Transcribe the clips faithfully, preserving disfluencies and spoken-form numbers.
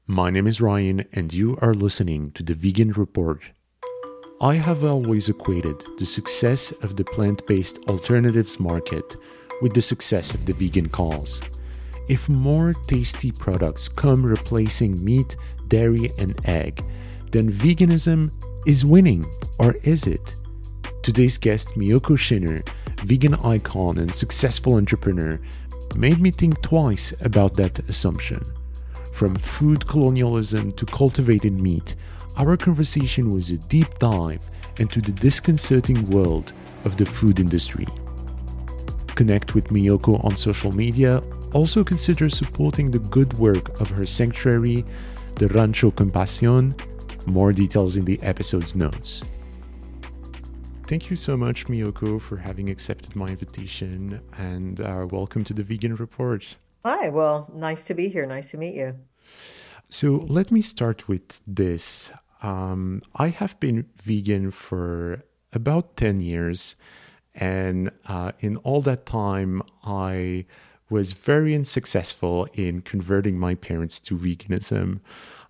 My name is Ryan, and you are listening to the Vegan Report. I have always equated the success of the plant based alternatives market with the success of the vegan cause. If more tasty products come replacing meat, dairy, and egg, then veganism is winning, or is it? Today's guest, Miyoko Schinner, vegan icon and successful entrepreneur, made me think twice about that assumption. From food colonialism to cultivated meat, our conversation was a deep dive into the disconcerting world of the food industry. Connect with Miyoko on social media. Also consider supporting the good work of her sanctuary, the Rancho Compasión. More details in the episode's notes. Thank you so much, Miyoko, for having accepted my invitation, and uh, welcome to the Vegan Report. Hi, well, nice to be here. Nice to meet you. So let me start with this. Um, I have been vegan for about ten years, and uh, in all that time, I was very unsuccessful in converting my parents to veganism.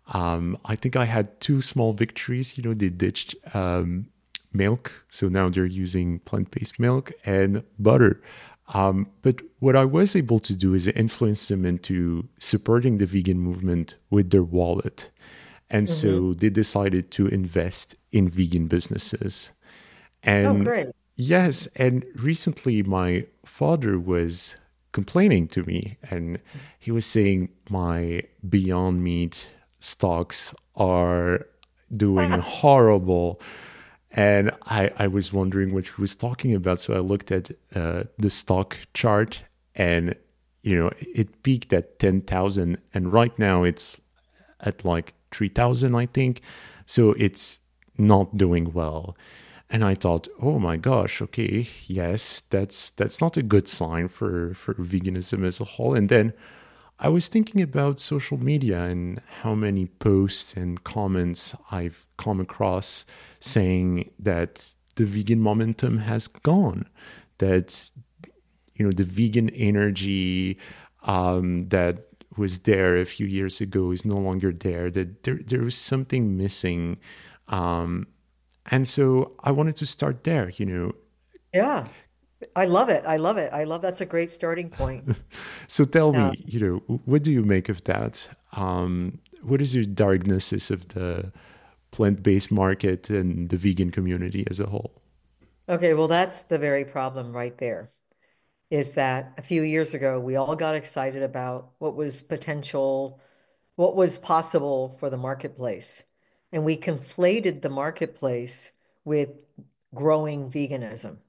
Um, I think I had two small victories. You know, they ditched um, milk, so now they're using plant-based milk and butter. Um, but what I was able to do is influence them into supporting the vegan movement with their wallet. And hmm so they decided to invest in vegan businesses. Oh, And great. yes, and recently my father was complaining to me, and he was saying my Beyond Meat stocks are doing horrible. And I, I was wondering what he was talking about. So I looked at uh, the stock chart, and, you know, it peaked at ten thousand. And right now it's at like three thousand, I think. So it's not doing well. And I thought, oh my gosh, okay, yes, that's that's not a good sign for, for veganism as a whole. And then I was thinking about social media and how many posts and comments I've come across saying that the vegan momentum has gone, that, you know, the vegan energy um, that was there a few years ago is no longer there, that there, there was something missing. Um, and so I wanted to start there, you know. Yeah, I love it. I love it. I love that's a great starting point. So tell Yeah. me, you know, what do you make of that? Um, what is your diagnosis of the plant-based market and the vegan community as a whole? Okay, well, that's the very problem right there, is that a few years ago, we all got excited about what was potential, what was possible for the marketplace. And we conflated the marketplace with growing veganism.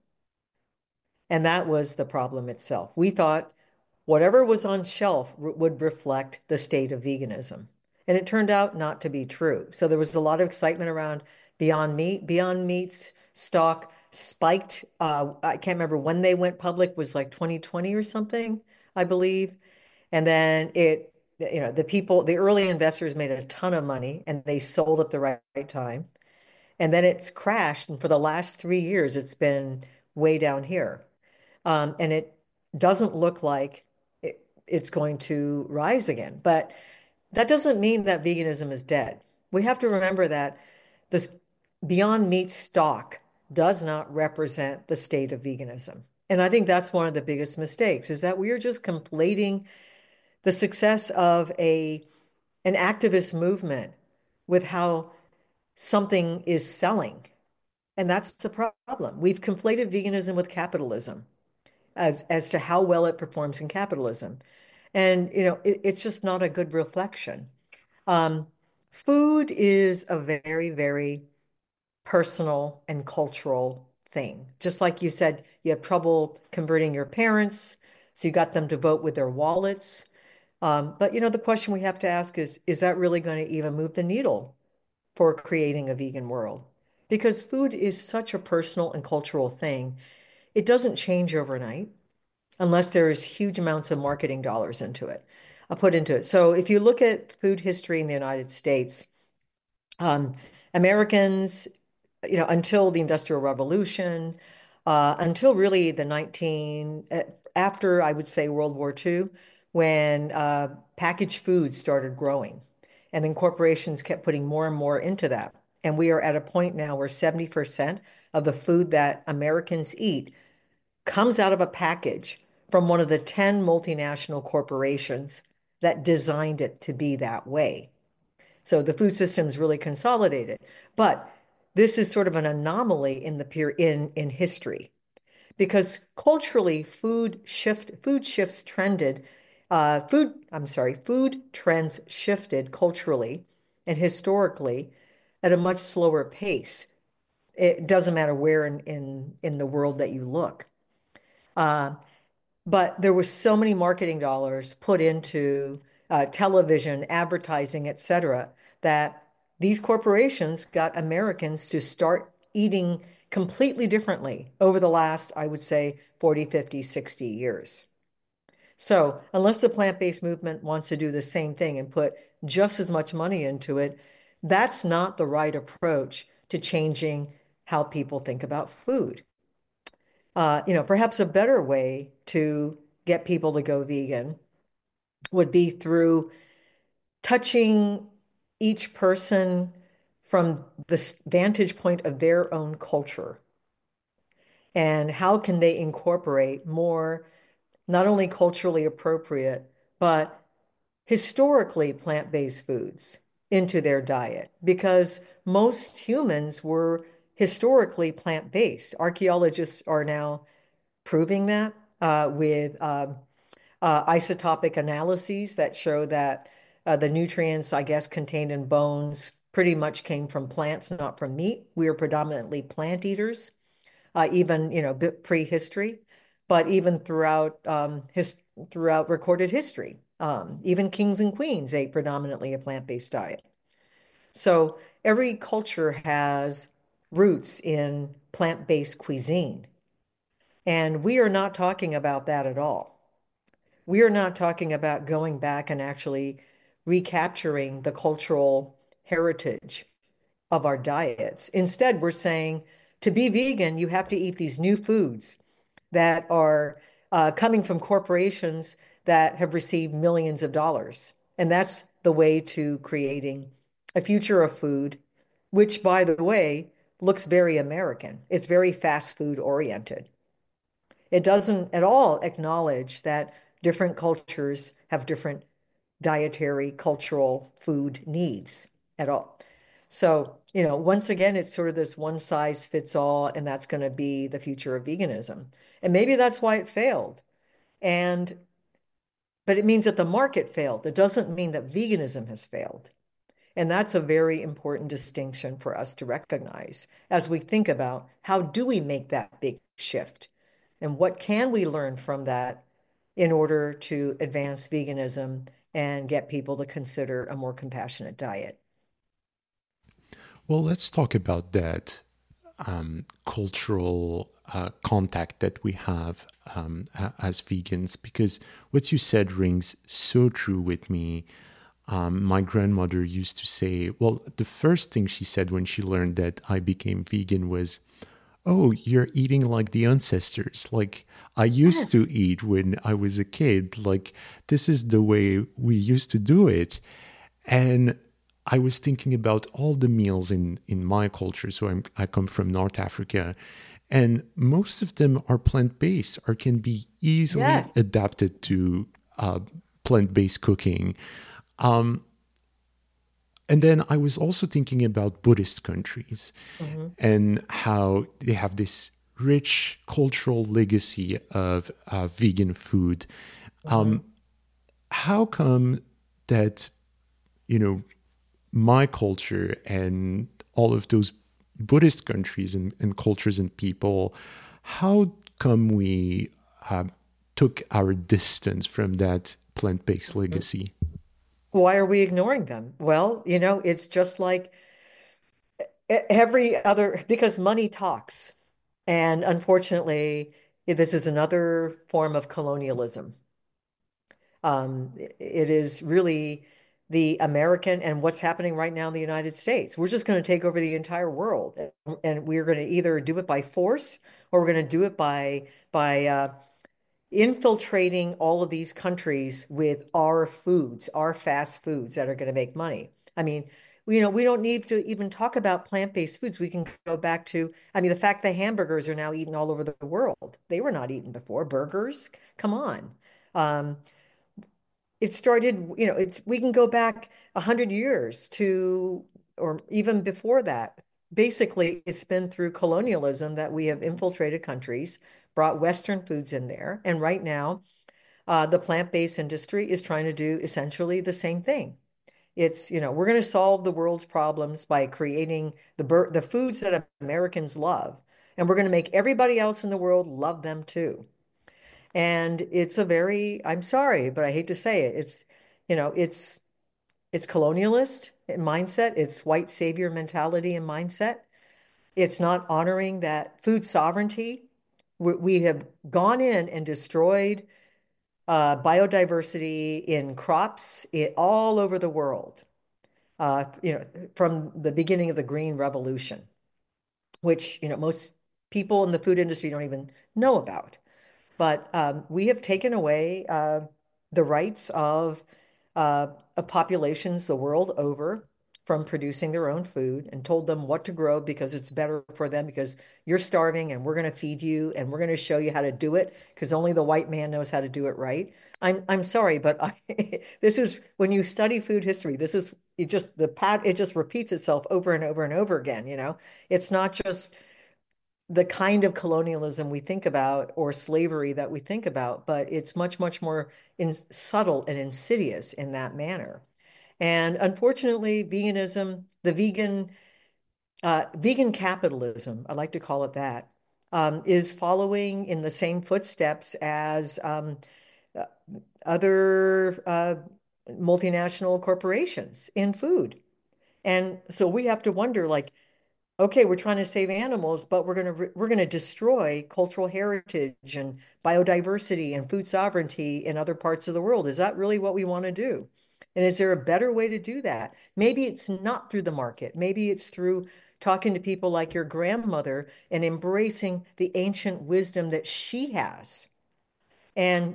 And that was the problem itself. We thought whatever was on shelf r- would reflect the state of veganism. And it turned out not to be true. So there was a lot of excitement around Beyond Meat. Beyond Meat's stock spiked. Uh, I can't remember when they went public, was like twenty twenty or something, I believe. And then it, you know, the people, the early investors made a ton of money and they sold at the right, right time. And then it's crashed. And for the last three years, it's been way down here. Um, and it doesn't look like it, it's going to rise again. But that doesn't mean that veganism is dead. We have to remember that the Beyond Meat stock does not represent the state of veganism. And I think that's one of the biggest mistakes is that we are just conflating the success of a an activist movement with how something is selling. And that's the problem. We've conflated veganism with capitalism as as to how well it performs in capitalism. And you know, it, it's just not a good reflection. Um, Food is a very, very personal and cultural thing. Just like you said, you have trouble converting your parents, so you got them to vote with their wallets. Um, but you know, the question we have to ask is, is that really going to even move the needle for creating a vegan world? Because food is such a personal and cultural thing. It doesn't change overnight unless there is huge amounts of marketing dollars into it, uh, put into it. So if you look at food history in the United States, um, Americans, you know, until the Industrial Revolution, uh, until really the nineteen, uh, after I would say World War two, when uh, packaged foods started growing. And then corporations kept putting more and more into that. And we are at a point now where seventy percent of the food that Americans eat comes out of a package from one of the ten multinational corporations that designed it to be that way. So the food system is really consolidated. But this is sort of an anomaly in the peer in in history because culturally food shift food shifts trended uh, food I'm sorry food trends shifted culturally and historically at a much slower pace. It doesn't matter where in in in the world that you look. Uh, but there was so many marketing dollars put into uh, television, advertising, et cetera, that these corporations got Americans to start eating completely differently over the last, I would say, forty, fifty, sixty years. So unless the plant-based movement wants to do the same thing and put just as much money into it, that's not the right approach to changing how people think about food. Uh, you know, perhaps a better way to get people to go vegan would be through touching each person from the vantage point of their own culture. And how can they incorporate more, not only culturally appropriate, but historically plant-based foods into their diet? Because most humans were historically plant-based. Archaeologists are now proving that uh, with uh, uh, isotopic analyses that show that uh, the nutrients, I guess, contained in bones pretty much came from plants, not from meat. We are predominantly plant eaters, uh, even, you know, prehistory, but even throughout um, his throughout recorded history, um, even kings and queens ate predominantly a plant-based diet. So every culture has roots in plant-based cuisine. And we are not talking about that at all. We are not talking about going back and actually recapturing the cultural heritage of our diets. Instead, we're saying to be vegan, you have to eat these new foods that are uh, coming from corporations that have received millions of dollars. And that's the way to creating a future of food, which, by the way, looks very American. It's very fast food oriented. It doesn't at all acknowledge that different cultures have different dietary, cultural food needs at all. So, you know, once again, it's sort of this one size fits all, and that's going to be the future of veganism. And maybe that's why it failed. And, but it means that the market failed. It doesn't mean that veganism has failed. And that's a very important distinction for us to recognize as we think about how do we make that big shift and what can we learn from that in order to advance veganism and get people to consider a more compassionate diet. Well, let's talk about that um, cultural uh, contact that we have um, a- as vegans, because what you said rings so true with me. Um, my grandmother used to say, well, the first thing she said when she learned that I became vegan was, "Oh, you're eating like the ancestors. Like I used to Yes. eat when I was a kid. Like this is the way we used to do it." And I was thinking about all the meals in in my culture. So I'm, I come from North Africa, and most of them are plant based or can be easily Yes. adapted to uh, plant based cooking. Um, and then I was also thinking about Buddhist countries Mhm. and how they have this rich cultural legacy of uh, vegan food. Mhm. How come that, you know, my culture and all of those Buddhist countries and, and cultures and people, how come we uh, took our distance from that plant based Mhm. legacy? Why are we ignoring them? Well, you know, it's just like e- every other, because money talks. And unfortunately, this is another form of colonialism. Um, it is really the American and what's happening right now in the United States. We're just going to take over the entire world, and we're going to either do it by force or we're going to do it by by uh, infiltrating all of these countries with our foods, our fast foods that are going to make money. I mean, you know, we don't need to even talk about plant-based foods. We can go back to, I mean, the fact that hamburgers are now eaten all over the world. They were not eaten before. Burgers, come on. Um, it started, you know, it's we can go back a hundred years to, or even before that. Basically, it's been through colonialism that we have infiltrated countries, brought Western foods in there, and right now, uh, the plant-based industry is trying to do essentially the same thing. It's, you know, we're going to solve the world's problems by creating the bur the foods that Americans love, and we're going to make everybody else in the world love them too. And it's a very, I'm sorry, but I hate to say it. It's, you know, it's it's colonialist mindset. It's white savior mentality and mindset. It's not honoring that food sovereignty. We, we have gone in and destroyed uh, biodiversity in crops I all over the world. Uh, you know, from the beginning of the Green Revolution, which, you know, most people in the food industry don't even know about. But um, we have taken away uh, the rights of, uh, of populations the world over from producing their own food and told them what to grow because it's better for them because you're starving and we're going to feed you and we're going to show you how to do it because only the white man knows how to do it right. I'm I'm sorry, but I, this is when you study food history, this is it just the pat it just repeats itself over and over and over again, you know. It's not just the kind of colonialism we think about or slavery that we think about, but it's much, much more in, subtle and insidious in that manner. And unfortunately, veganism, the vegan, uh, vegan capitalism, I like to call it that, um, is following in the same footsteps as um, uh, other uh, multinational corporations in food. And so we have to wonder, like, okay, we're trying to save animals, but we're going to we're going to destroy cultural heritage and biodiversity and food sovereignty in other parts of the world. Is that really what we want to do? And is there a better way to do that? Maybe it's not through the market. Maybe it's through talking to people like your grandmother and embracing the ancient wisdom that she has and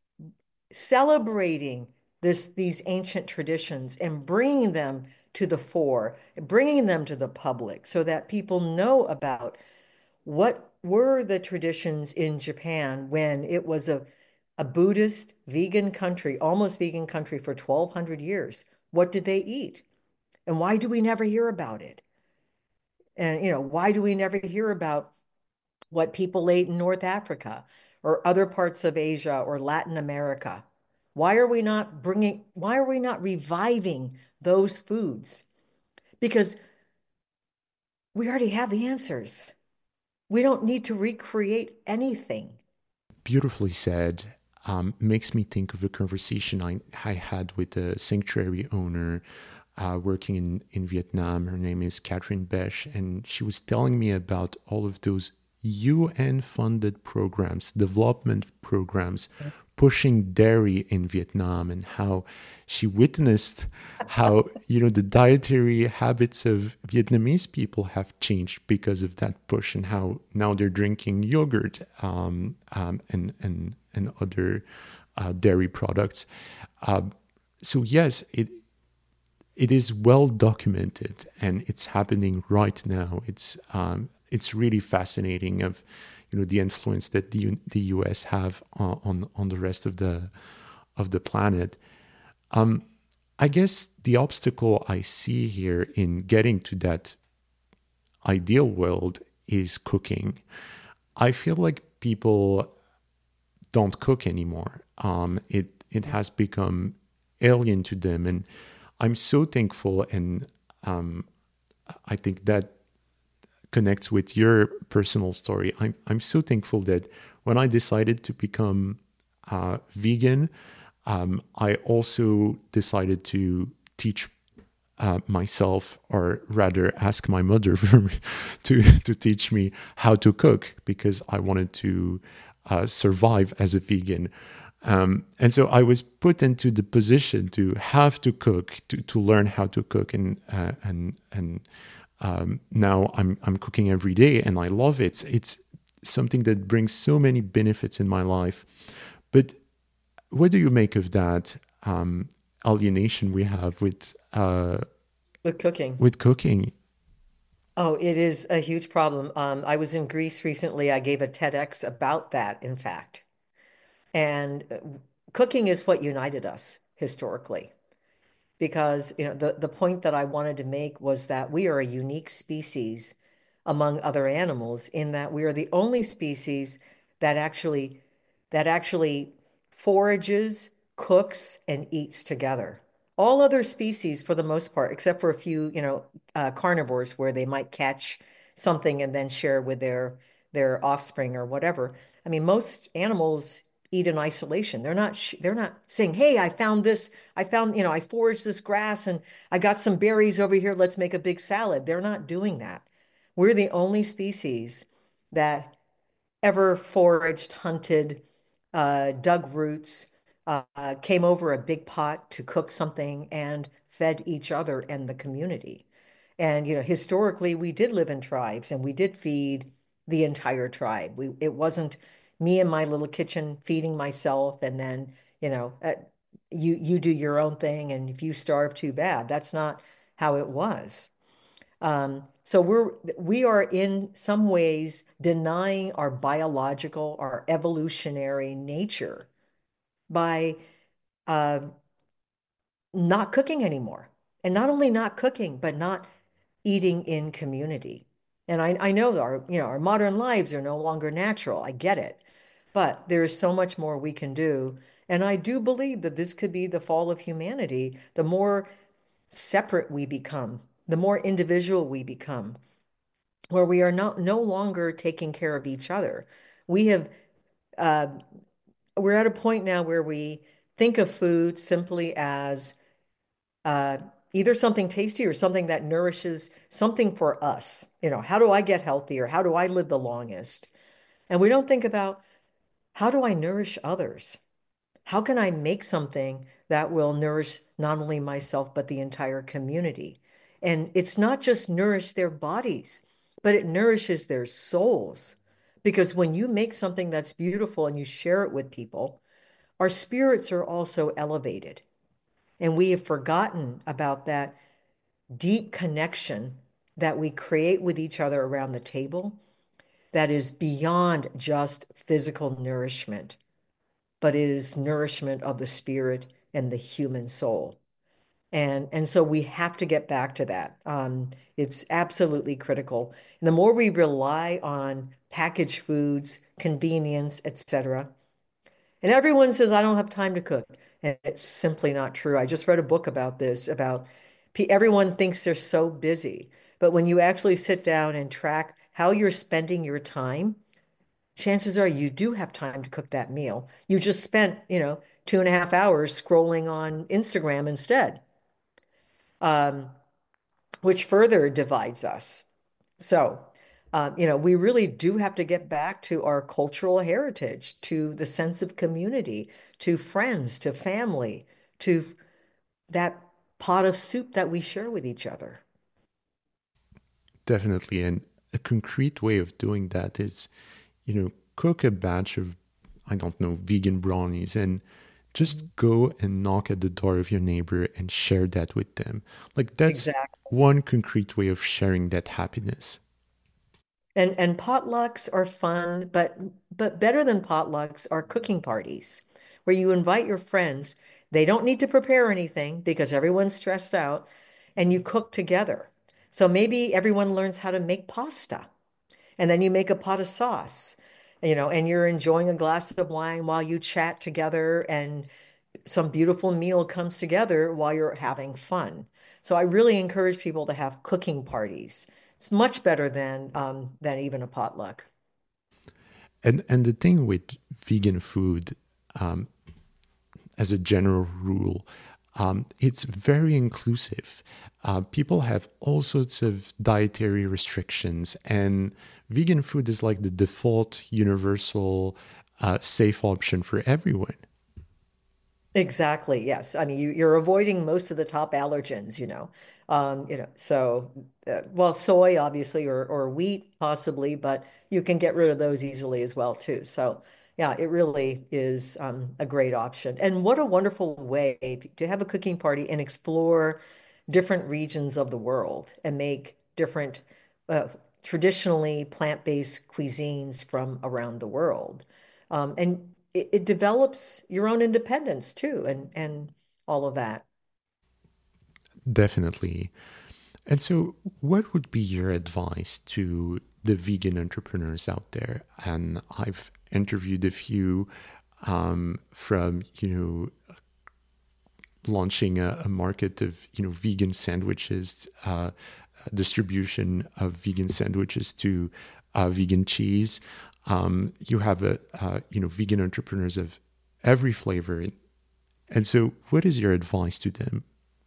celebrating this these ancient traditions and bringing them to the fore, bringing them to the public so that people know about what were the traditions in Japan when it was a, a Buddhist vegan country, almost vegan country for twelve hundred years. What did they eat? And why do we never hear about it? And, you know, why do we never hear about what people ate in North Africa or other parts of Asia or Latin America? Why are we not bringing, why are we not reviving those foods? Because we already have the answers. We don't need to recreate anything. Beautifully said. Um, makes me think of a conversation I, I had with a sanctuary owner uh, working in, in Vietnam. Her name is Catherine Besh, and she was telling me about all of those U N-funded programs, development programs, pushing dairy in Vietnam, and how she witnessed how, you know, the dietary habits of Vietnamese people have changed because of that push, and how now they're drinking yogurt um, um, and and and other uh, dairy products. Uh, so yes, it it is well documented, and it's happening right now. It's um, it's really fascinating of, you know, the influence that the the U S have on on, on the rest of the of the planet. Um, I guess the obstacle I see here in getting to that ideal world is cooking. I feel like people don't cook anymore. Um, it it has become alien to them, and I'm so thankful, and um, I think that connects with your personal story. I'm I'm so thankful that when I decided to become uh, vegan, um, I also decided to teach uh, myself, or rather, ask my mother for me to to teach me how to cook, because I wanted to uh, survive as a vegan. Um, and so I was put into the position to have to cook, to, to learn how to cook, and uh, and and um, now I'm I'm cooking every day, and I love it. It's, it's something that brings so many benefits in my life. But what do you make of that um, alienation we have with uh, With cooking. with cooking? Oh, it is a huge problem. Um, I was in Greece recently. I gave a TEDx about that, in fact. And uh, cooking is what united us historically. Because you know the the point that I wanted to make was that we are a unique species among other animals in that we are the only species that actually that actually forages, cooks, and eats together. All other species, for the most part, except for a few, you know, uh, carnivores where they might catch something and then share with their their offspring or whatever. I mean, most animals eat in isolation. They're not sh they're not saying, "Hey, I found this. I found, you know, I foraged this grass and I got some berries over here. Let's make a big salad." They're not doing that. We're the only species that ever foraged, hunted, uh, dug roots, uh, came over a big pot to cook something and fed each other and the community. And, you know, historically, we did live in tribes and we did feed the entire tribe. We, it wasn't me in my little kitchen feeding myself and then, you know, uh, you you do your own thing and if you starve, too bad. That's not how it was. Um, so we're we are in some ways denying our biological, our evolutionary nature by uh, not cooking anymore. And not only not cooking, but not eating in community. And I, I know our, you know, our modern lives are no longer natural. I get it. But there is so much more we can do. And I do believe that this could be the fall of humanity. The more separate we become, the more individual we become, where we are not no longer taking care of each other. We have uh, we're at a point now where we think of food simply as uh, either something tasty or something that nourishes something for us. You know, how do I get healthier? How do I live the longest? And we don't think about how do I nourish others? How can I make something that will nourish not only myself, but the entire community? And it's not just nourish their bodies, but it nourishes their souls. Because when you make something that's beautiful and you share it with people, our spirits are also elevated. And we have forgotten about that deep connection that we create with each other around the table that is beyond just physical nourishment, but it is nourishment of the spirit and the human soul. And, and so we have to get back to that. Um, it's absolutely critical. And the more we rely on packaged foods, convenience, et cetera, and everyone says, I don't have time to cook. And it's simply not true. I just read a book about this, about everyone thinks they're so busy. But when you actually sit down and track how you're spending your time, chances are you do have time to cook that meal. You just spent, you know, two and a half hours scrolling on Instagram instead, um, which further divides us. So, um, you know, we really do have to get back to our cultural heritage, to the sense of community, to friends, to family, to that pot of soup that we share with each other. Definitely. And a concrete way of doing that is, you know, cook a batch of, I don't know, vegan brownies and just go and knock at the door of your neighbor and share that with them. Like that's Exactly. one concrete way of sharing that happiness. And and potlucks are fun, but but better than potlucks are cooking parties where you invite your friends. They don't need to prepare anything because everyone's stressed out and you cook together. So maybe everyone learns how to make pasta and then you make a pot of sauce, you know, and you're enjoying a glass of wine while you chat together and some beautiful meal comes together while you're having fun. So I really encourage people to have cooking parties. It's much better than um, than even a potluck. And and the thing with vegan food, um, as a general rule, um, it's very inclusive. Uh, people have all sorts of dietary restrictions, and vegan food is like the default, universal, uh, safe option for everyone. Exactly. Yes. I mean, you, you're avoiding most of the top allergens, you know. Um, you know, so uh, well, soy obviously, or or wheat possibly, but you can get rid of those easily as well too. So yeah, it really is um, a great option. And what a wonderful way to have a cooking party and explore different regions of the world and make different uh, traditionally plant-based cuisines from around the world. Um, and it, it develops your own independence too, and and all of that. Definitely. And so, what would be your advice to the vegan entrepreneurs out there? And I've interviewed a few um, from, you know, launching a, a market of, you know, vegan sandwiches, uh, distribution of vegan sandwiches to uh, vegan cheese. Um, you have a, uh, you know, vegan entrepreneurs of every flavor. And so, what is your advice to them?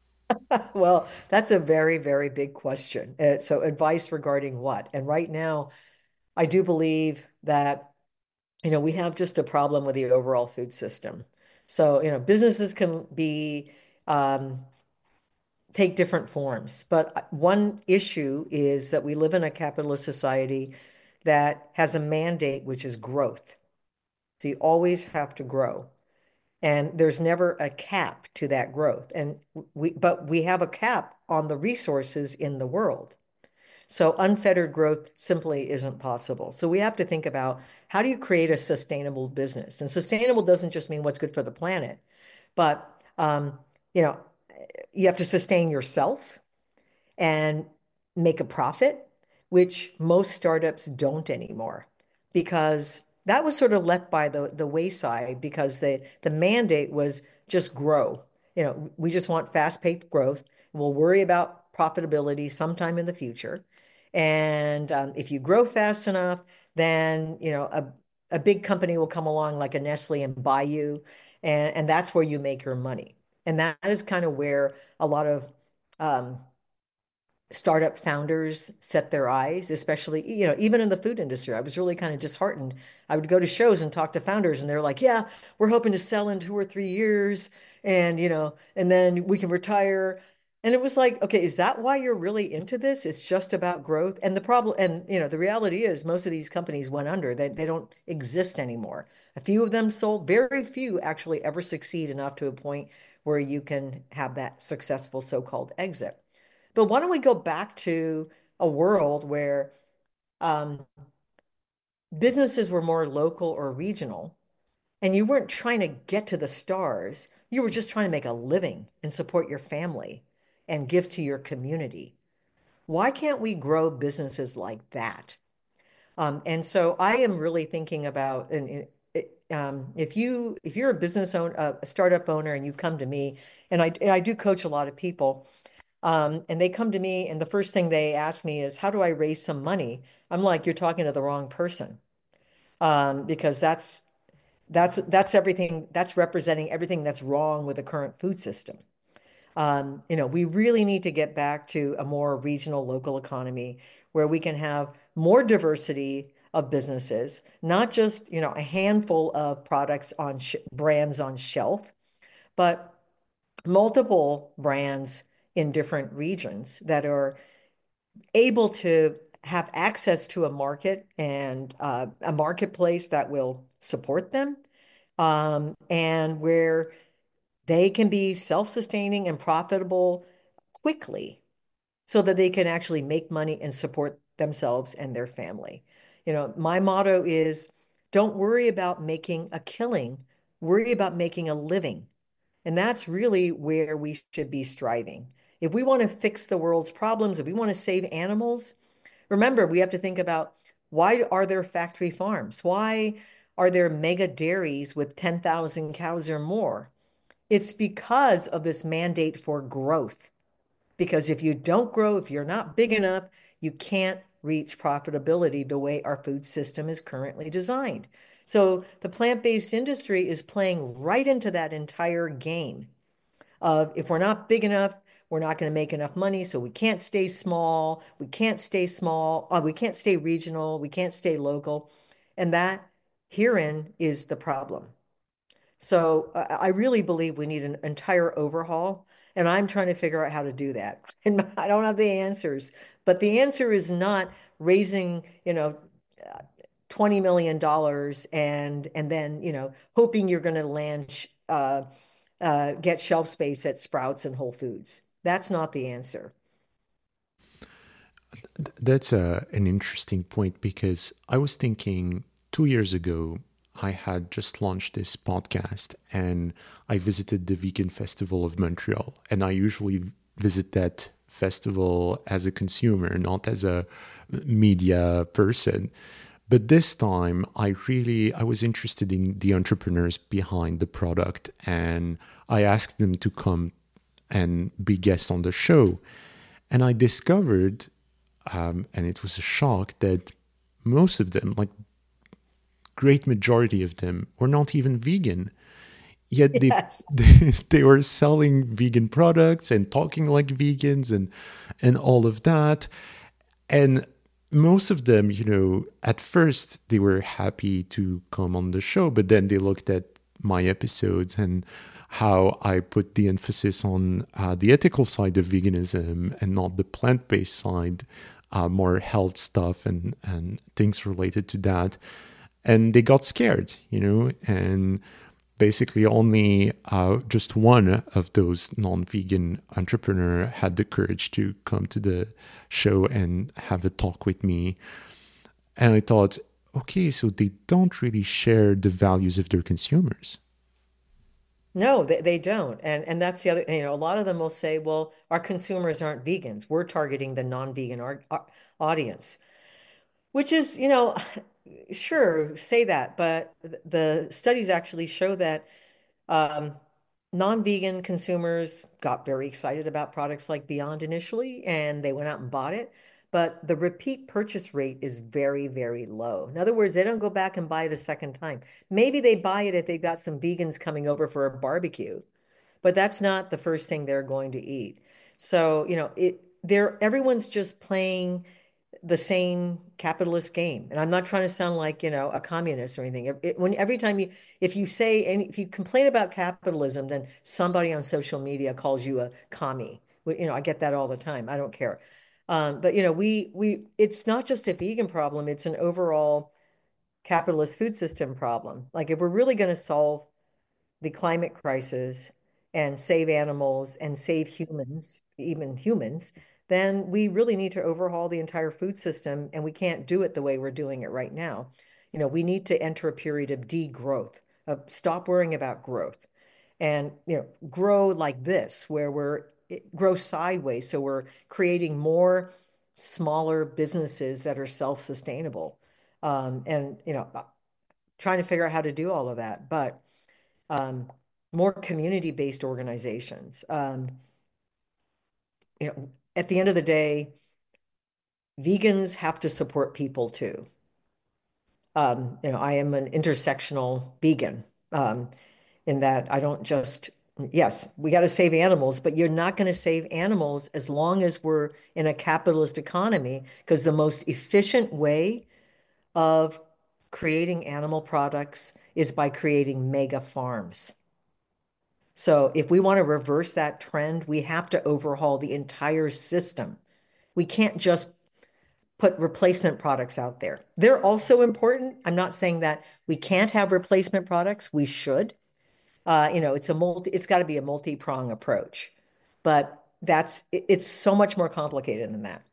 Well, that's a very, very big question. Uh, so, advice regarding what? And right now, I do believe that, you know, we have just a problem with the overall food system. So, you know, businesses can be um, take different forms, but uh, one issue is that we live in a capitalist society that has a mandate, which is growth. So you always have to grow. And there's never a cap to that growth. And we, but we have a cap on the resources in the world. So unfettered growth simply isn't possible. So we have to think about, how do you create a sustainable business? And sustainable doesn't just mean what's good for the planet, but um, you know, you have to sustain yourself and make a profit, which most startups don't anymore, because that was sort of left by the, the wayside, because the, the mandate was just grow. You know, we just want fast-paced growth. We'll worry about profitability sometime in the future. And um, if you grow fast enough, then, you know, a, a big company will come along like a Nestle and buy you. And, and that's where you make your money. And that is kind of where a lot of um, startup founders set their eyes, especially, you know, even in the food industry. I was really kind of disheartened. I would go to shows and talk to founders, and they're like, yeah, we're hoping to sell in two or three years. And, you know, and then we can retire. And it was like, okay, is that why you're really into this? It's just about growth. And the problem, and, you know, the reality is most of these companies went under. They, they don't exist anymore. A few of them sold, very few actually ever succeed enough to a point where you can have that successful so-called exit. But why don't we go back to a world where um, businesses were more local or regional, and you weren't trying to get to the stars. You were just trying to make a living and support your family and give to your community. Why can't we grow businesses like that? Um, and so I am really thinking about, and it, um, if you if you're a business owner, a startup owner, and you come to me, and I and I do coach a lot of people. Um, and they come to me, and the first thing they ask me is, how do I raise some money? I'm like, you're talking to the wrong person. Um, because that's that's that's everything, that's representing everything that's wrong with the current food system. Um, you know, we really need to get back to a more regional, local economy where we can have more diversity of businesses, not just, you know, a handful of products on sh brands on shelf, but multiple brands in different regions that are able to have access to a market and uh, a marketplace that will support them, um, and where they can be self-sustaining and profitable quickly, so that they can actually make money and support themselves and their family. You know, my motto is, don't worry about making a killing, worry about making a living. And that's really where we should be striving. If we want to fix the world's problems, if we want to save animals, remember, we have to think about, why are there factory farms? Why are there mega dairies with ten thousand cows or more? It's because of this mandate for growth. Because if you don't grow, if you're not big enough, you can't reach profitability the way our food system is currently designed. So the plant-based industry is playing right into that entire game of, if we're not big enough, we're not going to make enough money. So we can't stay small. We can't stay small. Uh, we can't stay regional. We can't stay local. And that herein is the problem. So I I really believe we need an entire overhaul, and I'm trying to figure out how to do that. And I don't have the answers, but the answer is not raising, you know, uh, twenty million dollars and and then, you know, hoping you're going to land sh- uh, uh, get shelf space at Sprouts and Whole Foods. That's not the answer. Th- That's a, an interesting point because I was thinking two years ago, I had just launched this podcast and I visited the Vegan Festival of Montreal. And I usually visit that festival as a consumer, not as a media person. But this time, I really I was interested in the entrepreneurs behind the product, and I asked them to come and be guests on the show. And I discovered, um, and it was a shock, that most of them, like great majority of them, were not even vegan. Yet they Yes. they, they were selling vegan products and talking like vegans and and all of that. And most of them, you know, at first they were happy to come on the show, but then they looked at my episodes and how I put the emphasis on uh, the ethical side of veganism and not the plant based side, uh, more health stuff and, and things related to that. And they got scared, you know, and basically only uh, just one of those non-vegan entrepreneur had the courage to come to the show and have a talk with me. And I thought, okay, so they don't really share the values of their consumers. No, they, they don't. And and that's the other, you know, a lot of them will say, well, our consumers aren't vegans. We're targeting the non-vegan ar- au- audience, which is, you know, sure, say that, but th- the studies actually show that um, non-vegan consumers got very excited about products like Beyond initially, and they went out and bought it. But the repeat purchase rate is very, very low. In other words, they don't go back and buy it a second time. Maybe they buy it if they've got some vegans coming over for a barbecue, but that's not the first thing they're going to eat. So, you know, it they're everyone's just playing the same capitalist game. And I'm not trying to sound like, you know, a communist or anything. It, it- when every time you, if you say, any, if you complain about capitalism, then somebody on social media calls you a commie. You know, I get that all the time. I don't care. Um, but you know, we we it's not just a vegan problem, it's an overall capitalist food system problem. Like if we're really going to solve the climate crisis and save animals and save humans, even humans, then we really need to overhaul the entire food system. And we can't do it the way we're doing it right now. You know, we need to enter a period of degrowth, of stop worrying about growth and, you know, grow like this, where we're it grow sideways. So we're creating more smaller businesses that are self-sustainable. Um, and, you know, trying to figure out how to do all of that. But um, more community-based organizations. Um, you know, at the end of the day, vegans have to support people too. Um, you know, I am an intersectional vegan, um, in that I don't just, yes, we got to save animals, but you're not going to save animals as long as we're in a capitalist economy, because the most efficient way of creating animal products is by creating mega farms. So if we want to reverse that trend, we have to overhaul the entire system. We can't just put replacement products out there. They're also important. I'm not saying that we can't have replacement products. We should. Uh, you know, it's a multi, it's got to be a multi-prong approach. But that's it's so much more complicated than that.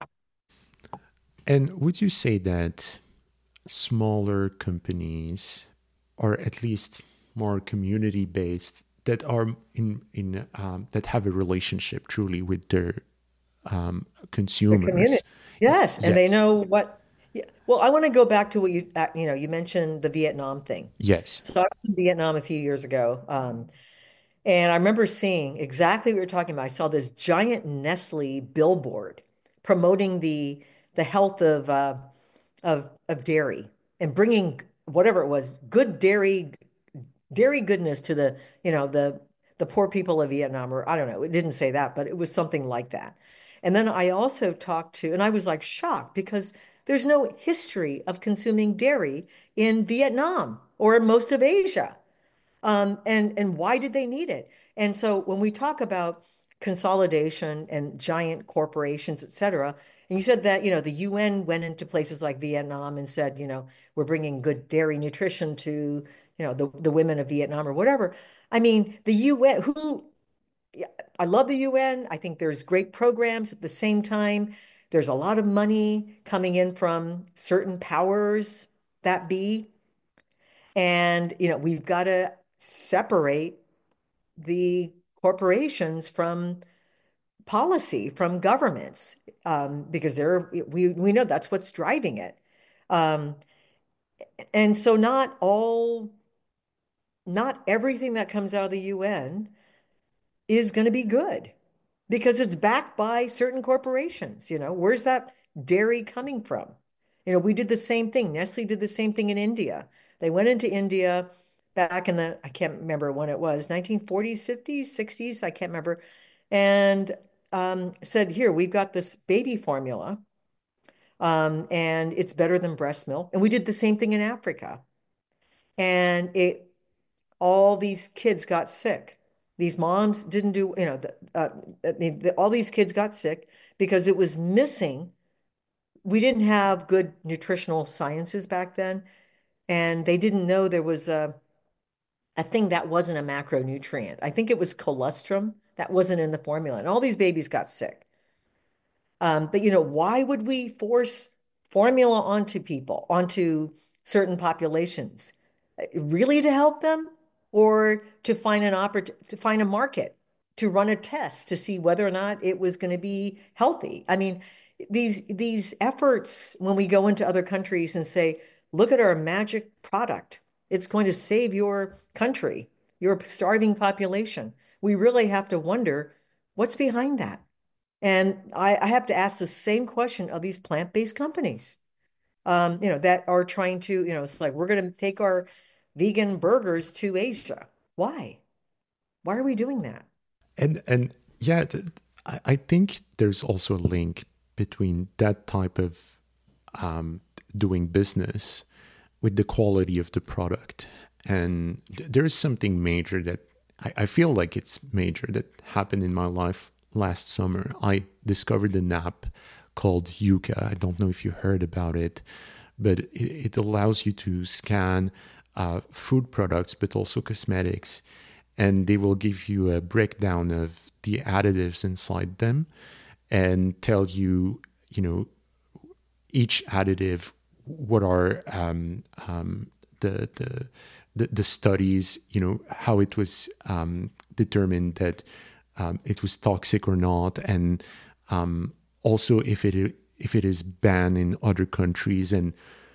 And would you say that smaller companies, or at least more community based, that are in in um, that have a relationship truly with their um, The consumers? community. Yes, and they Yes, know what. Yeah. Well, I want to go back to what you uh, you know, you mentioned the Vietnam thing. yes. So I was in Vietnam a few years ago. Um, And I remember seeing exactly what you're talking about. I saw this giant Nestle billboard promoting the the health of uh, of of dairy and bringing whatever it was, good dairy dairy goodness to the, you know, the the poor people of Vietnam, or I don't know, it didn't say that, but it was something like that. And then I also talked to, and I was like shocked because there's no history of consuming dairy in Vietnam or in most of Asia. Um, and and why did they need it? And so when we talk about consolidation and giant corporations, et cetera, and you said that, you know, the U N went into places like Vietnam and said, you know, we're bringing good dairy nutrition to, you know, the, the women of Vietnam or whatever. I mean, the U N, who, yeah, I love the U N. I think there's great programs. At the same time, there's a lot of money coming in from certain powers that be. And, you know, we've got to separate the corporations from policy, from governments, um, because they're, we, we know that's what's driving it. Um, and so not all, not everything that comes out of the U N is going to be good because it's backed by certain corporations. You know, where's that dairy coming from? You know, we did the same thing. Nestle did the same thing in India. They went into India back in the, I can't remember when it was, nineteen forties, fifties, sixties, I can't remember, and um, said, here, we've got this baby formula, um, and it's better than breast milk. And we did the same thing in Africa. And it all these kids got sick. These moms didn't do, you know, the, uh, the, the, all these kids got sick because it was missing. We didn't have good nutritional sciences back then, and they didn't know there was a, a thing that wasn't a macronutrient. I think it was colostrum that wasn't in the formula, and all these babies got sick. Um, but you know, why would we force formula onto people, onto certain populations? Uh, Really to help them or to find an oppor to find a market, to run a test to see whether or not it was going to be healthy? I mean, these these efforts when we go into other countries and say, look at our magic product. It's going to save your country, your starving population. We really have to wonder what's behind that. And I, I have to ask the same question of these plant-based companies, um, you know, that are trying to, you know, it's like we're going to take our vegan burgers to Asia. Why? Why are we doing that? And and yeah, th- I, I think there's also a link between that type of um, doing business with the quality of the product. And th- there is something major that I, I feel like it's major that happened in my life last summer. I discovered an app called Yuka. I don't know if you heard about it, but it, it allows you to scan uh, food products, but also cosmetics, and they will give you a breakdown of the additives inside them and tell you, you know, each additive, what are um, um, the, the the the studies, you know, how it was um, determined that um, it was toxic or not, and um, also if it if it is banned in other countries. And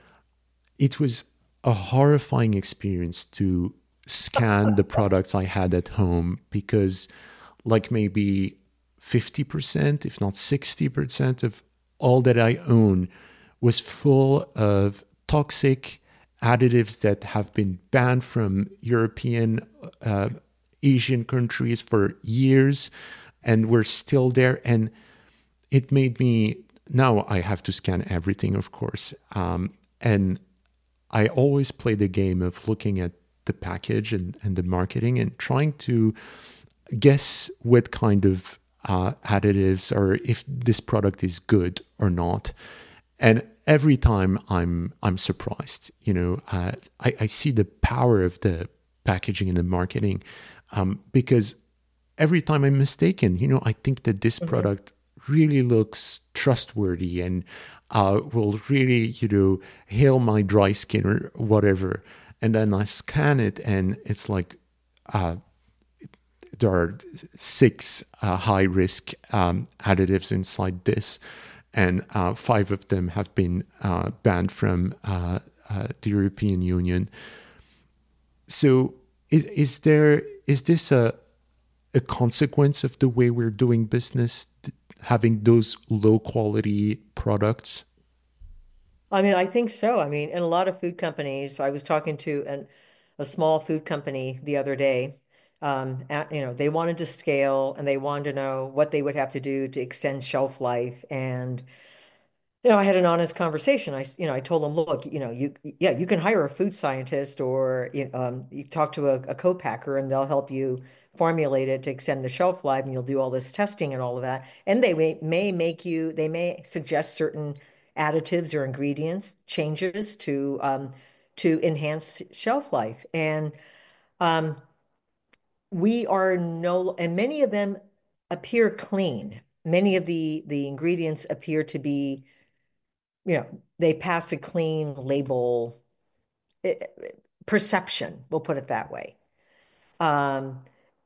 it was a horrifying experience to scan the products I had at home because, like, maybe fifty percent, if not sixty percent of all that I own was full of toxic additives that have been banned from European, uh, Asian countries for years, and were still there. And it made me, now I have to scan everything, of course. Um, and I always play the game of looking at the package and, and the marketing and trying to guess what kind of uh, additives or if this product is good or not. And every time I'm I'm surprised. You know, uh, I, I see the power of the packaging and the marketing, um, because every time I'm mistaken. You know, I think that this Mhm. product really looks trustworthy and uh, will really, you know, heal my dry skin or whatever. And then I scan it, and it's like uh, there are six uh, high risk um, additives inside this, and uh, five of them have been uh, banned from uh, uh, the European Union. So, is, is there is this a a consequence of the way we're doing business, having those low quality products? I mean, I think so. I mean, in a lot of food companies, I was talking to an, a small food company the other day. Um, at, you know, they wanted to scale and they wanted to know what they would have to do to extend shelf life. And you know, I had an honest conversation. I, s- you know, I told them, look, you know, you, yeah, you can hire a food scientist or you, um, you talk to a, a co-packer and they'll help you formulate it to extend the shelf life and you'll do all this testing and all of that. And they may, may make you, they may suggest certain additives or ingredients changes to, um, to enhance shelf life. And, um, we are no, and many of them appear clean. Many of the, the ingredients appear to be, you know, they pass a clean label eh, perception, we'll put it that way. Um,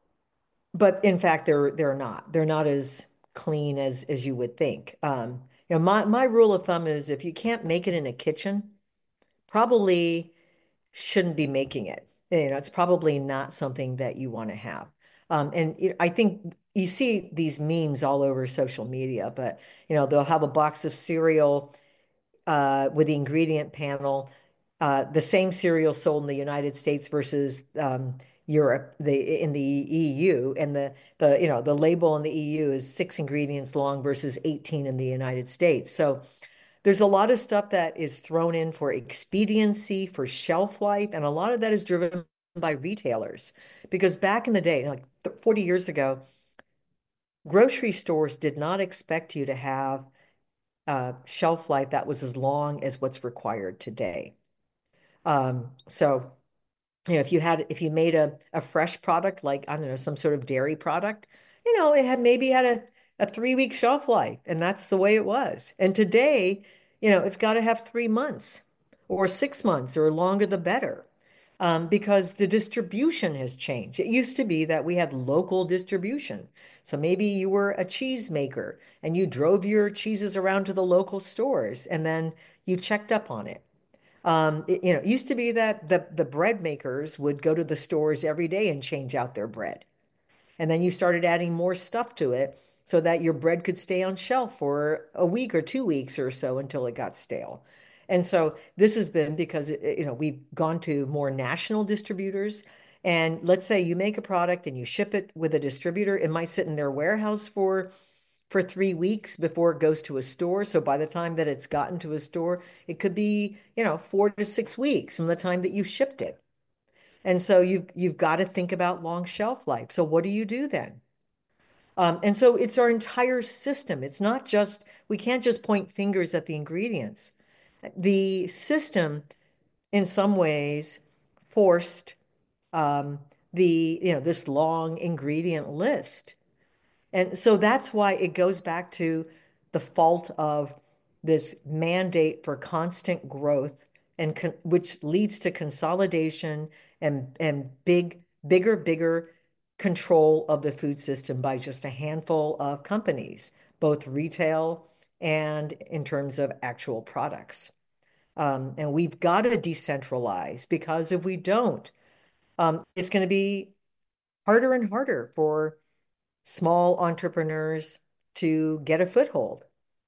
but in fact, they're they're not. They're not as clean as as you would think. Um, you know, my my rule of thumb is if you can't make it in a kitchen, probably shouldn't be making it. You know, it's probably not something that you want to have. Um, and you know, I think you see these memes all over social media, but you know, they'll have a box of cereal uh, with the ingredient panel, uh, the same cereal sold in the United States versus um, Europe, the in the E U, and the the you know the label in the E U is six ingredients long versus eighteen in the United States. So there's a lot of stuff that is thrown in for expediency, for shelf life, and a lot of that is driven by retailers. Because back in the day, like forty years ago, grocery stores did not expect you to have uh, shelf life that was as long as what's required today. Um, so, you know, if you had, if you made a, a fresh product, like, I don't know, some sort of dairy product, you know, it had maybe had a, a three week shelf life, and that's the way it was. And today, you know, it's got to have three months or six months or longer, the better. Um, because the distribution has changed. It used to be that we had local distribution. So maybe you were a cheese maker and you drove your cheeses around to the local stores and then you checked up on it. Um, it, you know, it used to be that the the bread makers would go to the stores every day and change out their bread. And then you started adding more stuff to it so that your bread could stay on shelf for a week or two weeks or so until it got stale. And so this has been because you know we've gone to more national distributors. And let's say you make a product and you ship it with a distributor, it might sit in their warehouse for for three weeks before it goes to a store. So by the time that it's gotten to a store, it could be, you know, four to six weeks from the time that you shipped it. And so you've you've got to think about long shelf life. So what do you do then? Um, and so it's our entire system. It's not just, we can't just point fingers at the ingredients. The system, in some ways, forced um, the, you know, this long ingredient list. And so that's why it goes back to the fault of this mandate for constant growth and con which leads to consolidation and and big, bigger, bigger control of the food system by just a handful of companies, both retail and in terms of actual products. Um, and we've got to decentralize because if we don't, um, it's going to be harder and harder for small entrepreneurs to get a foothold.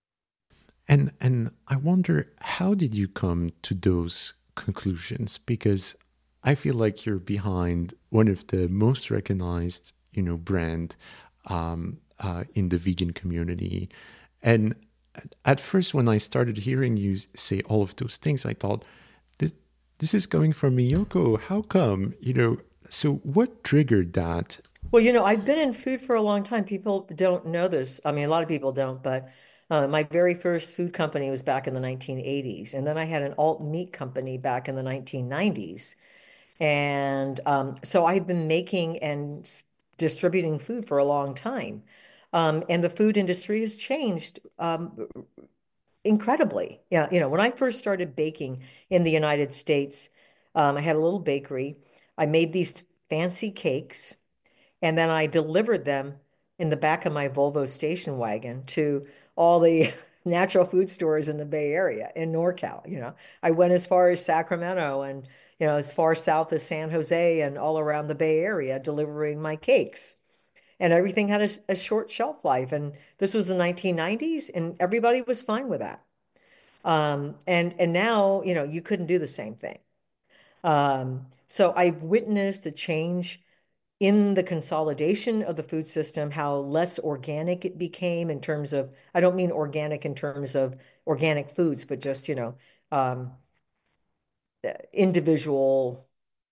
And and I wonder, how did you come to those conclusions? Because I feel like you're behind one of the most recognized, you know, brand um, uh, in the vegan community. And at at first, when I started hearing you say all of those things, I thought, this, this is coming from Miyoko. How come? You know, so what triggered that? Well, you know, I've been in food for a long time. People don't know this. I mean, a lot of people don't, but uh, my very first food company was back in the nineteen eighties. And then I had an alt meat company back in the nineteen nineties. And um, so I've been making and s- distributing food for a long time. Um, and the food industry has changed um, incredibly. Yeah, you know, when I first started baking in the United States, um, I had a little bakery. I made these fancy cakes, and then I delivered them in the back of my Volvo station wagon to all the natural food stores in the Bay Area in NorCal. You know, I went as far as Sacramento and, you know, as far south as San Jose and all around the Bay Area delivering my cakes. And everything had a, a short shelf life. And this was the nineteen nineties, and everybody was fine with that. Um, and and now, you know, you couldn't do the same thing. Um, so I've witnessed a change in the consolidation of the food system, how less organic it became in terms of, I don't mean organic in terms of organic foods, but just, you know, um, individual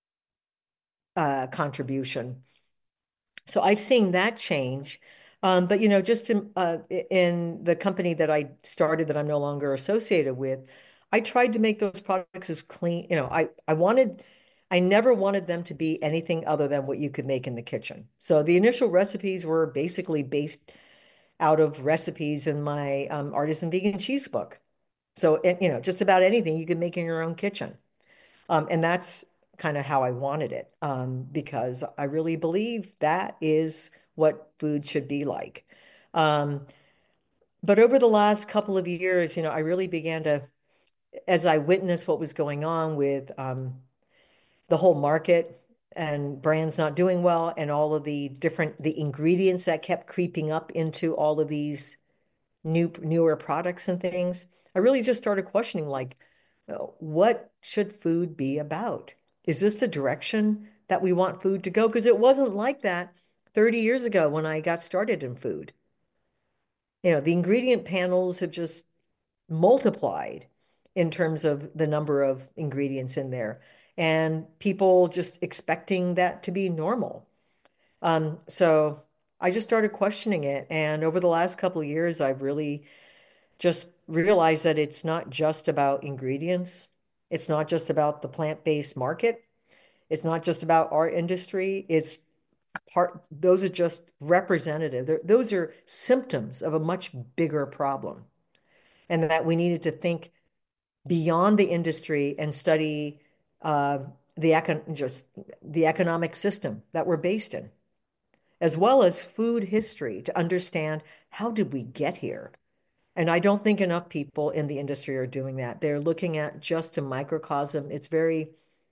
uh, contribution. So I've seen that change. Um, but you know, just in, uh, in the company that I started that I'm no longer associated with, I tried to make those products as clean. You know, I I wanted, I never wanted them to be anything other than what you could make in the kitchen. So the initial recipes were basically based out of recipes in my um, artisan vegan cheese book. So, and, you know, just about anything you can make in your own kitchen. Um, and that's kind of how I wanted it, um, because I really believe that is what food should be like. Um, but over the last couple of years, you know, I really began to, as I witnessed what was going on with um, the whole market and brands not doing well, and all of the different the ingredients that kept creeping up into all of these new newer products and things, I really just started questioning like, uh, what should food be about? Is this the direction that we want food to go? Because it wasn't like that thirty years ago when I got started in food. You know, the ingredient panels have just multiplied in terms of the number of ingredients in there, and people just expecting that to be normal. Um, so I just started questioning it. And over the last couple of years, I've really just realize that it's not just about ingredients. It's not just about the plant-based market. It's not just about our industry. It's part, those are just representative. They're, those are symptoms of a much bigger problem. And that we needed to think beyond the industry and study uh, the econ just the economic system that we're based in, as well as food history to understand how did we get here? And I don't think enough people in the industry are doing that. They're looking at just a microcosm. It's very,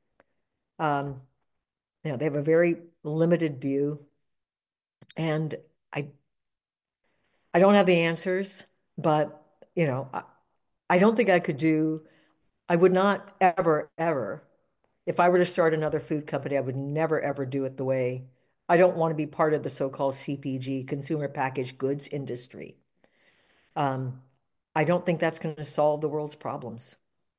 um, you know, they have a very limited view. And I, I don't have the answers, but you know, I, I don't think I could do, I would not ever, ever, if I were to start another food company, I would never, ever do it the way I don't want to be part of the so-called C P G, consumer packaged goods industry. Um, I don't think that's going to solve the world's problems.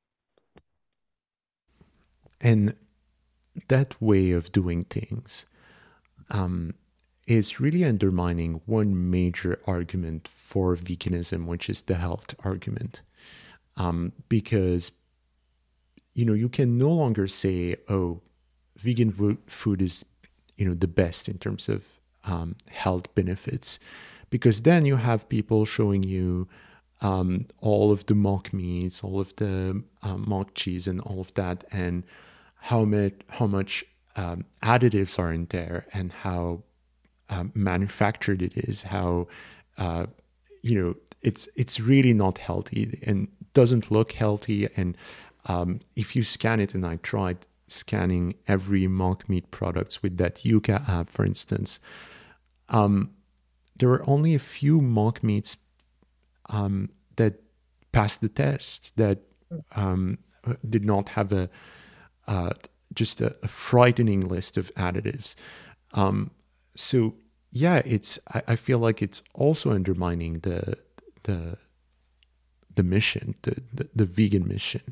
And that way of doing things um, is really undermining one major argument for veganism, which is the health argument. Um, because, you know, you can no longer say, oh, vegan vo- food is, you know, the best in terms of um, health benefits, because then you have people showing you um, all of the mock meats, all of the um, mock cheese, and all of that, and how much how much um, additives are in there, and how um, manufactured it is, how uh, you know it's it's really not healthy and doesn't look healthy. And um, if you scan it, and I tried scanning every mock meat products with that Yuka app, for instance, um, there were only a few mock meats um, that passed the test, that um, did not have a uh, just a, a frightening list of additives. Um, so yeah, it's I, I feel like it's also undermining the the the mission, the the, the vegan mission.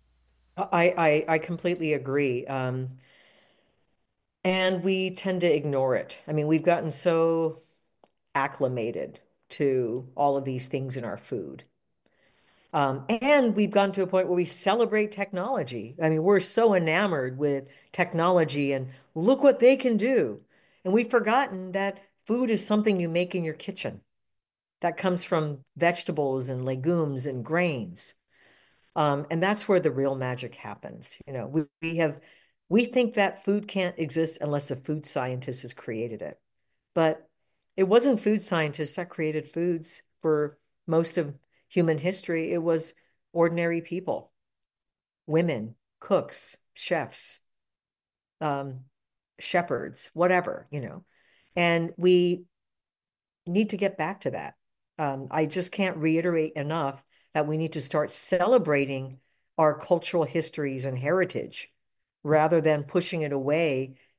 I, I, I completely agree. Um, and we tend to ignore it. I mean, we've gotten so acclimated to all of these things in our food. Um, and we've gotten to a point where we celebrate technology. I mean, we're so enamored with technology and look what they can do. And we've forgotten that food is something you make in your kitchen that comes from vegetables and legumes and grains. Um, and that's where the real magic happens. You know, we, we have, we think that food can't exist unless a food scientist has created it. But it wasn't food scientists that created foods for most of human history. It was ordinary people, women, cooks, chefs, um, shepherds, whatever, you know. And we need to get back to that. Um, I just can't reiterate enough that we need to start celebrating our cultural histories and heritage rather than pushing it away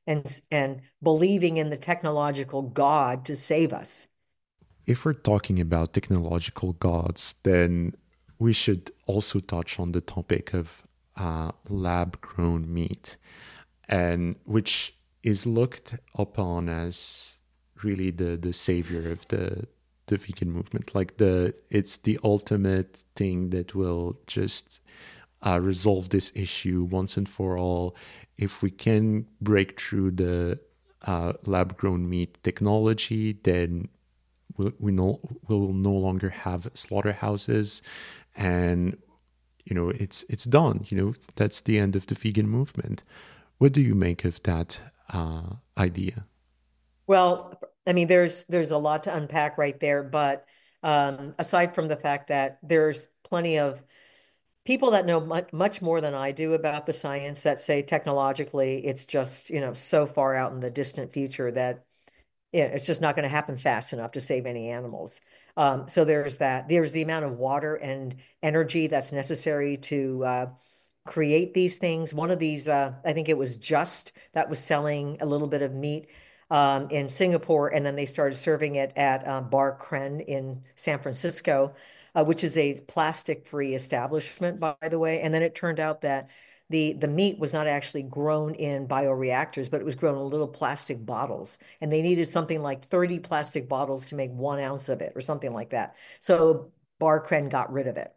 and and believing in the technological God to save us. If we're talking about technological gods, then we should also touch on the topic of uh, lab grown meat, and which is looked upon as really the, the savior of the the vegan movement. Like the it's the ultimate thing that will just uh, resolve this issue once and for all. If we can break through the uh, lab grown meat technology, then we, we no we will no longer have slaughterhouses, and you know it's it's done. You know that's the end of the vegan movement. What do you make of that uh, idea? Well, I mean, there's there's a lot to unpack right there, but um, aside from the fact that there's plenty of people that know much, much more than I do about the science that say technologically it's just, you know, so far out in the distant future that yeah, it's just not going to happen fast enough to save any animals. Um, so there's that. There's the amount of water and energy that's necessary to uh, create these things. One of these, uh, I think it was Just that was selling a little bit of meat um, in Singapore, and then they started serving it at uh, Bar Kren in San Francisco, uh, which is a plastic-free establishment, by the way. And then it turned out that the the meat was not actually grown in bioreactors, but it was grown in little plastic bottles, and they needed something like thirty plastic bottles to make one ounce of it, or something like that. So Bar Kren got rid of it.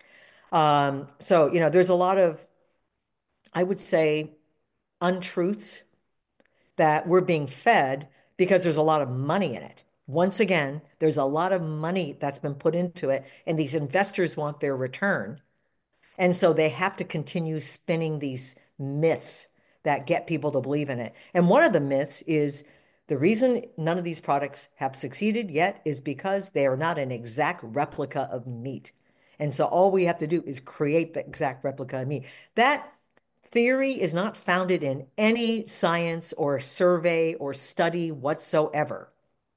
Um, so, you know, there's a lot of, I would say, untruths that we're being fed because there's a lot of money in it. Once again, there's a lot of money that's been put into it, and these investors want their return. And so they have to continue spinning these myths that get people to believe in it. And one of the myths is the reason none of these products have succeeded yet is because they are not an exact replica of meat. And so all we have to do is create the exact replica of meat. That theory is not founded in any science or survey or study whatsoever.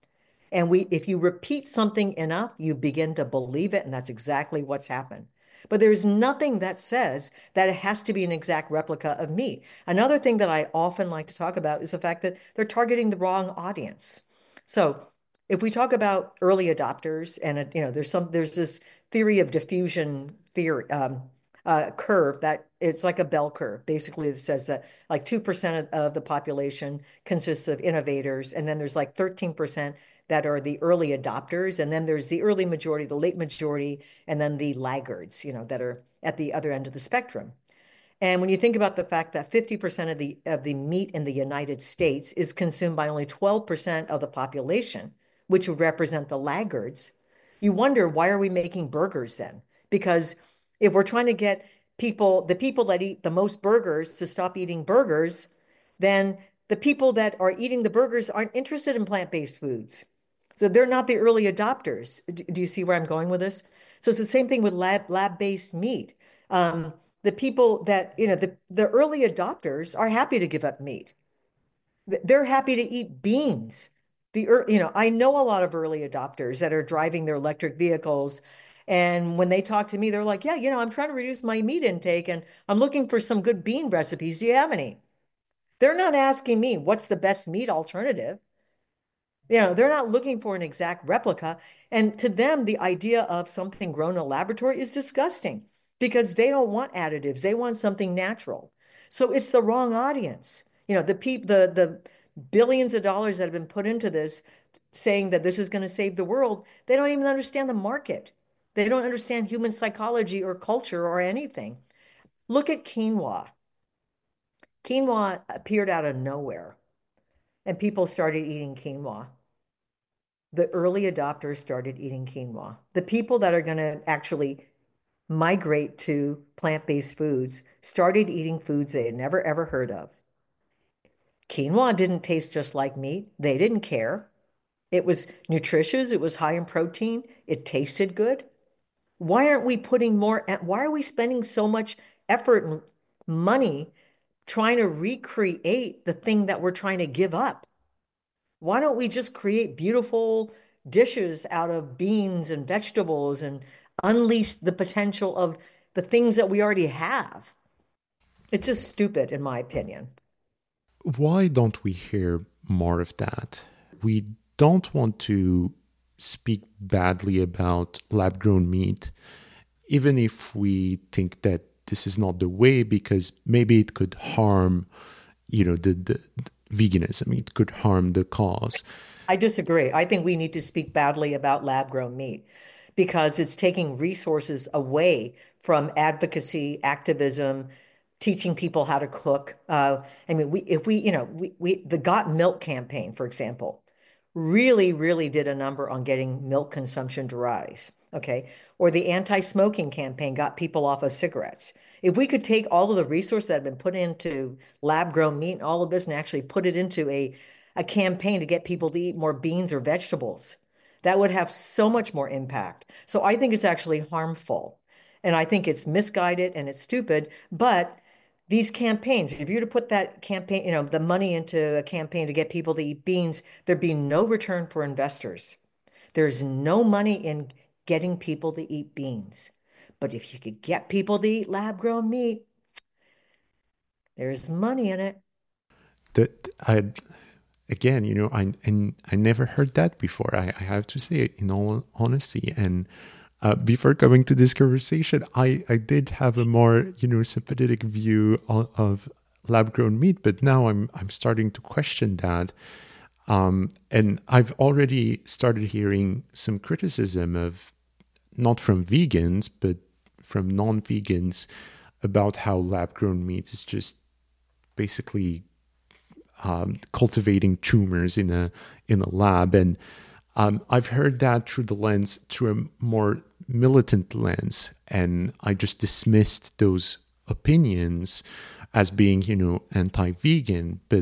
And we, if you repeat something enough, you begin to believe it, and that's exactly what's happened. But there's nothing that says that it has to be an exact replica of meat. Another thing that I often like to talk about is the fact that they're targeting the wrong audience. So if we talk about early adopters, and you know, there's some there's this theory of diffusion theory um, uh, curve that it's like a bell curve. Basically, it says that like two percent of, of the population consists of innovators, and then there's like thirteen percent that are the early adopters, and then there's the early majority, the late majority, and then the laggards, you know, that are at the other end of the spectrum. And when you think about the fact that fifty percent of the of the meat in the United States is consumed by only twelve percent of the population, which would represent the laggards, you wonder, why are we making burgers then? Because if we're trying to get people, the people that eat the most burgers to stop eating burgers, then the people that are eating the burgers aren't interested in plant-based foods. So they're not the early adopters. Do you see where I'm going with this? So it's the same thing with lab lab-based meat. Um, the people that, you know, the, the early adopters are happy to give up meat. They're happy to eat beans. The, you know, I know a lot of early adopters that are driving their electric vehicles. And when they talk to me, they're like, yeah, you know, I'm trying to reduce my meat intake and I'm looking for some good bean recipes. Do you have any? They're not asking me what's the best meat alternative. You know, they're not looking for an exact replica. And to them, the idea of something grown in a laboratory is disgusting because they don't want additives. They want something natural. So it's the wrong audience. You know, the peop the the billions of dollars that have been put into this saying that this is going to save the world, they don't even understand the market. They don't understand human psychology or culture or anything. Look at quinoa. Quinoa appeared out of nowhere and people started eating quinoa. The early adopters started eating quinoa. The people that are going to actually migrate to plant-based foods started eating foods they had never ever heard of. Quinoa didn't taste just like meat. They didn't care. It was nutritious. It was high in protein. It tasted good. Why aren't we putting more, why are we spending so much effort and money trying to recreate the thing that we're trying to give up? Why don't we just create beautiful dishes out of beans and vegetables and unleash the potential of the things that we already have? It's just stupid, in my opinion. why don't we hear more of that? We don't want to speak badly about lab grown meat, even if we think that this is not the way, because maybe it could harm, you know, the, the, the veganism, it could harm the cause. I disagree. I think we need to speak badly about lab-grown meat because it's taking resources away from advocacy, activism, teaching people how to cook. Uh, I mean, we if we, you know, we we the Got Milk campaign, for example, really, really did a number on getting milk consumption to rise. Okay. Or the anti-smoking campaign got people off of cigarettes. If we could take all of the resources that have been put into lab-grown meat and all of this and actually put it into a a campaign to get people to eat more beans or vegetables. That would have so much more impact. So I think it's actually harmful. And I think it's misguided and it's stupid. But these campaigns, if you were to put that campaign, you know, the money into a campaign to get people to eat beans, there'd be no return for investors. There's no money in getting people to eat beans. But if you could get people to eat lab grown meat, there's money in it. That I again, you know, I and I never heard that before. I, I have to say, in all honesty, and uh, before coming to this conversation, I I did have a more, you know, sympathetic view of, of lab grown meat, but now I'm I'm starting to question that. Um, and I've already started hearing some criticism of not from vegans, but from non-vegans about how lab-grown meat is just basically um, cultivating tumors in a in a lab. And um, I've heard that through the lens, through a more militant lens, and I just dismissed those opinions as being, you know, anti-vegan. But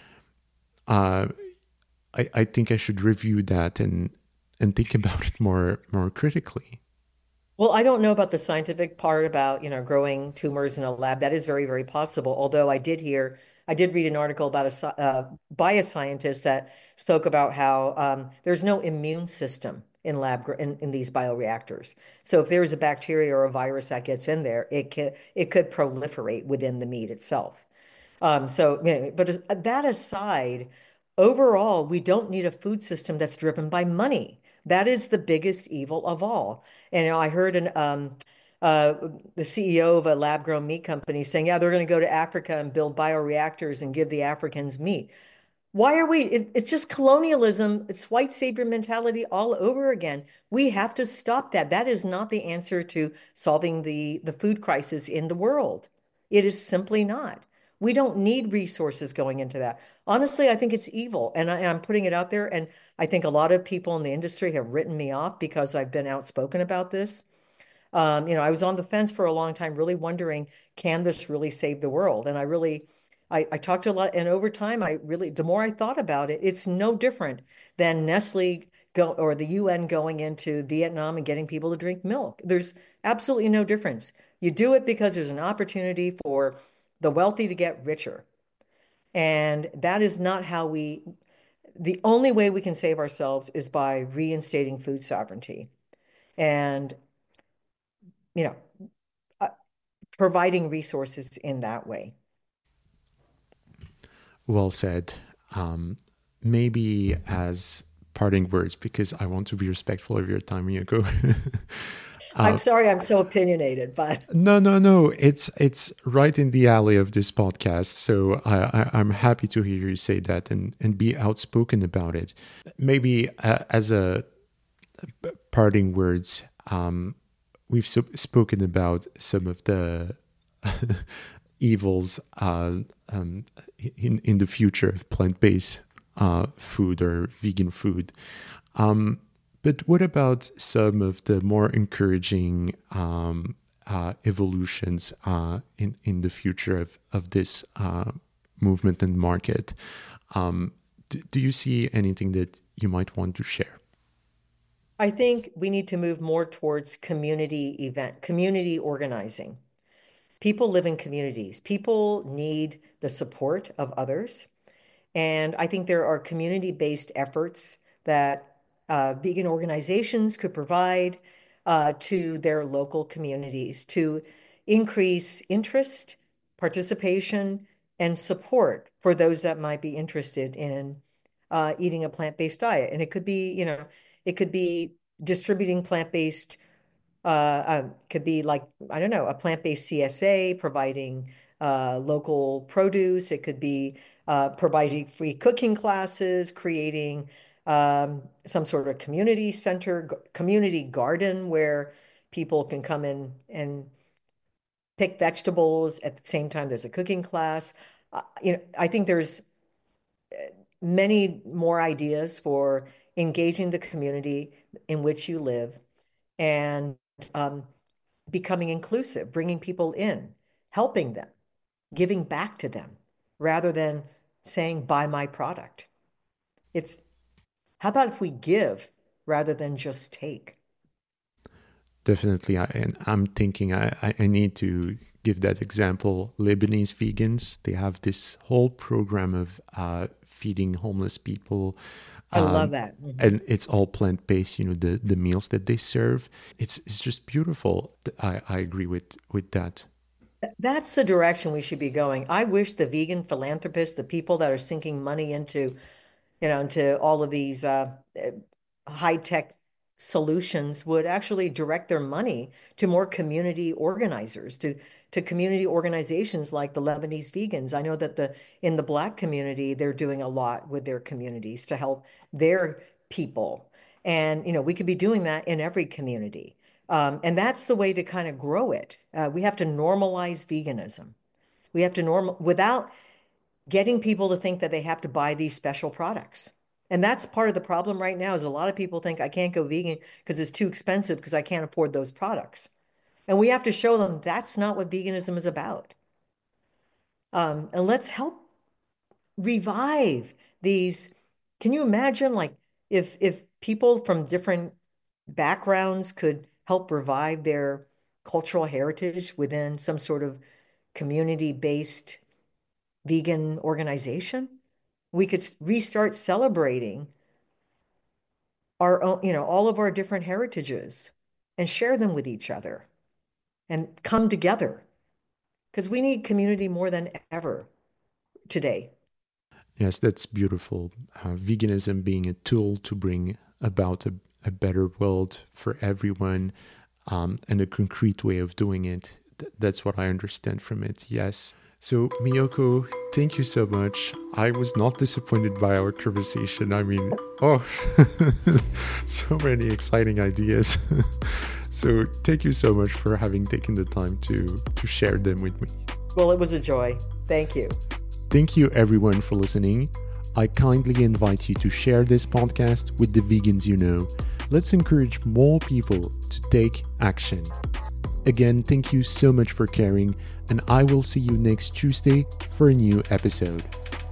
uh, I, I think I should review that and and think about it more more critically. Well, I don't know about the scientific part about, you know, growing tumors in a lab. That is very, very possible. Although I did hear, I did read an article about a sci- uh, by a scientist that spoke about how um, there's no immune system in lab gr- in, in these bioreactors. So if there is a bacteria or a virus that gets in there, it could it could proliferate within the meat itself. Um, so, yeah, but as- that aside, overall, we don't need a food system that's driven by money. That is the biggest evil of all. And you know, I heard an um, uh, the C E O of a lab-grown meat company saying, "Yeah, they're going to go to Africa and build bioreactors and give the Africans meat." Why are we? It, it's just colonialism. It's white savior mentality all over again. We have to stop that. That is not the answer to solving the, the food crisis in the world. It is simply not. We don't need resources going into that. Honestly, I think it's evil. And I, I'm putting it out there. And I think a lot of people in the industry have written me off because I've been outspoken about this. Um, you know, I was on the fence for a long time, really wondering, can this really save the world? And I really, I, I talked to a lot, and over time, I really, the more I thought about it, it's no different than Nestle go or the U N going into Vietnam and getting people to drink milk. There's absolutely no difference. You do it because there's an opportunity for the wealthy to get richer. And that is not how we, the only way we can save ourselves is by reinstating food sovereignty. And, you know, uh, providing resources in that way. Well said. Um, maybe as parting words, because I want to be respectful of your time, Miyako. I'm uh, sorry I'm so opinionated, but no, no, no. It's it's right in the alley of this podcast. So I, I, I'm happy to hear you say that and and be outspoken about it. Maybe uh, as a parting words, um, we've so- spoken about some of the evils uh, um, in in the future of plant based uh, food or vegan food. Um, but what about some of the more encouraging um, uh, evolutions uh, in in the future of of this uh, movement and market? Um, do, do you see anything that you might want to share? I think we need to move more towards community event, community organizing. People live in communities. People need the support of others. And I think there are community-based efforts that uh, vegan organizations could provide uh, to their local communities to increase interest, participation, and support for those that might be interested in uh, eating a plant-based diet. And it could be, you know, it could be distributing plant-based, uh, uh, could be like, I don't know, a plant-based C S A, providing uh, local produce. It could be uh, providing free cooking classes, creating um, some sort of community center, community garden where people can come in and pick vegetables at the same time there's a cooking class. Uh, you know, I think there's many more ideas for engaging the community in which you live and um, becoming inclusive, bringing people in, helping them, giving back to them, rather than saying, buy my product. It's how about if we give rather than just take? Definitely. I, and I'm thinking I, I need to give that example. Lebanese vegans, they have this whole program of uh, feeding homeless people. I Um, love that. Mhm. and it's all plant-based, you know, the, the meals that they serve. It's it's just beautiful. I, I agree with, with that. That's the direction we should be going. I wish the vegan philanthropists, the people that are sinking money into you know, into all of these uh, high-tech solutions would actually direct their money to more community organizers, to to community organizations like the Lebanese vegans. I know that the in the Black community, they're doing a lot with their communities to help their people. And, you know, we could be doing that in every community. Um, and that's the way to kind of grow it. Uh, we have to normalize veganism. We have to normal without getting people to think that they have to buy these special products. And that's part of the problem right now is a lot of people think I can't go vegan because it's too expensive because I can't afford those products. And we have to show them that's not what veganism is about. Um, and let's help revive these. Can you imagine like if if people from different backgrounds could help revive their cultural heritage within some sort of community-based vegan organization? We could restart celebrating our own, you know, all of our different heritages and share them with each other and come together because we need community more than ever today. Yes, that's beautiful. Uh, veganism being a tool to bring about a, a better world for everyone, um, and a concrete way of doing it. Th- that's what I understand from it. Yes. So, Miyoko, thank you so much. I was not disappointed by our conversation. I mean, oh, so many exciting ideas. So, thank you so much for having taken the time to, to share them with me. Well, it was a joy. Thank you. Thank you, everyone, for listening. I kindly invite you to share this podcast with the vegans you know. Let's encourage more people to take action. Again, thank you so much for caring, and I will see you next Tuesday for a new episode.